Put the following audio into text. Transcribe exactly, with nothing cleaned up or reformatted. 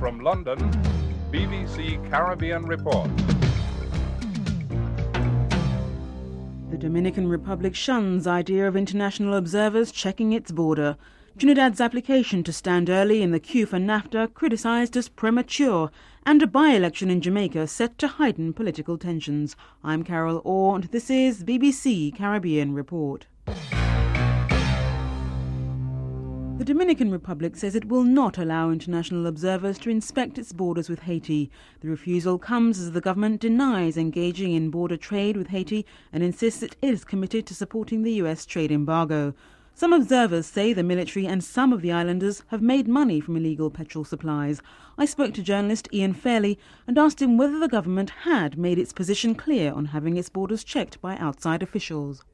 From London, B B C Caribbean Report. The Dominican Republic shuns idea of international observers checking its border. Trinidad's application to stand early in the queue for NAFTA criticised as premature, and a by-election in Jamaica set to heighten political tensions. I'm Carol Orr, and this is B B C Caribbean Report. The Dominican Republic says it will not allow international observers to inspect its borders with Haiti. The refusal comes as the government denies engaging in border trade with Haiti and insists it is committed to supporting the U S trade embargo. Some observers say the military and some of the islanders have made money from illegal petrol supplies. I spoke to journalist Ian Fairley and asked him whether the government had made its position clear on having its borders checked by outside officials.